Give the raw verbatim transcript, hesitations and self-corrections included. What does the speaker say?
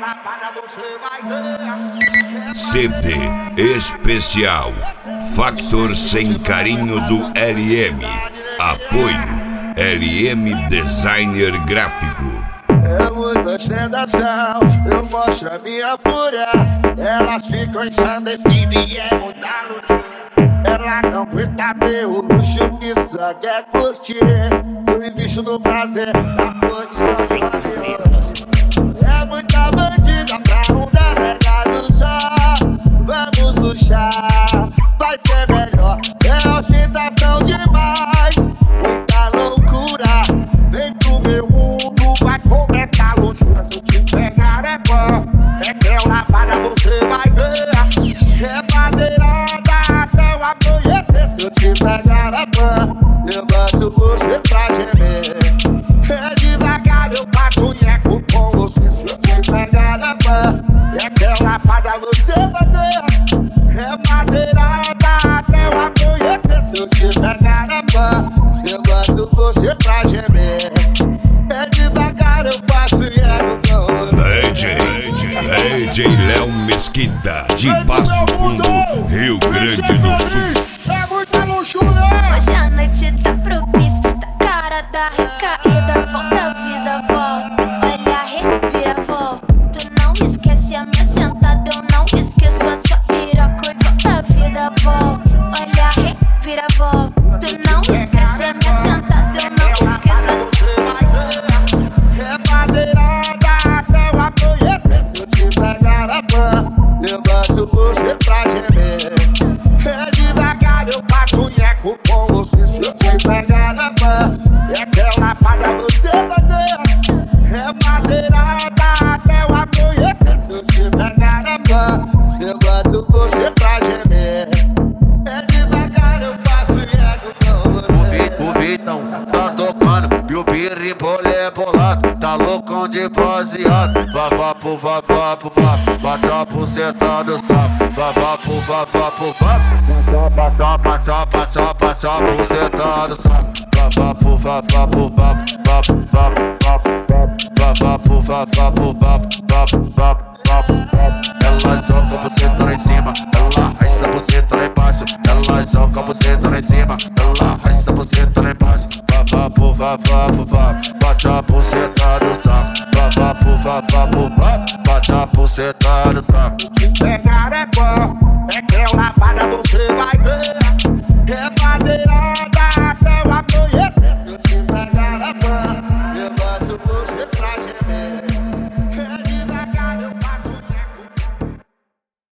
lapada você vai ver. C D especial Factor Sem Carinho do L M. Apoio L M Designer Gráfico. É muita ostentação, eu mostro a minha fúria. Elas ficam ensandecidas e é muita loucura. Ela não aguenta ver o luxo que só quer curtir. Eu me visto no prazer, na posição de é muita bandida pra um delegado só. Vamos luxar, vai ser melhor. É ostentação demais, muita loucura. Vem pro meu mundo, vai começar a loucura. Se eu te pegar é bom, é que eu lapada você vai ver. É madeirada até o amanhecer. Se eu te pegar é bom, eu boto você pra gemer. É devagar, eu passo nheco com você. Se eu te pegar é bom, é que eu lapada você vai ver. É madeirada até o amanhecer. Se eu te pegar é bom, eu boto você pra gemer. É devagar, eu faço nheco com você. D J, D J Léo Mesquita, de Passo Fundo, Rio Grande do Sul. É muita luxúria. Hoje a noite tá propícia, tá cara da recaída. Volta a vida, volta, olha, revira, volta. Tu não esquece a minha sentada, eu não esqueço a sua piroca. E volta a vida, volta, olha, revira, volta. Tu não esquece a minha sentada, eu não esqueço a sua. É madeirada até o amanhecer. Se eu te pegar a pan, eu boto você pra gemer. É devagar, eu passo nheco com você. Se eu te pegar a pan, é aquela lapada você vai ver. É madeirada até o amanhecer. Se eu te pegar a pan, eu boto você pra gemer. É devagar, eu passo nheco com você. O Vitão tá tocando e o birimbolo é bolado. Tá loucão de baseado. Vavá pro vavá pro vá, bate a buceta do sapo. Vavá pro vavá pro vá, bate a bate a bate a bate a buceta do sapo. Vavá pro vavá pro vá, vá vá vá vavá pro vavá pro vá, vá vá vá. Ela joga a buceta lá em cima, ela arrasta a buceta lá embaixo. Ela joga a buceta lá em cima, ela arrasta a buceta lá embaixo. Vavá pro vavá pro vá, bate a buceta do sapo. Vavá pro vavá pro vá, bate a buceta do sapo. Se pegar é bom, é que eu lapada você vai ver. É madeirada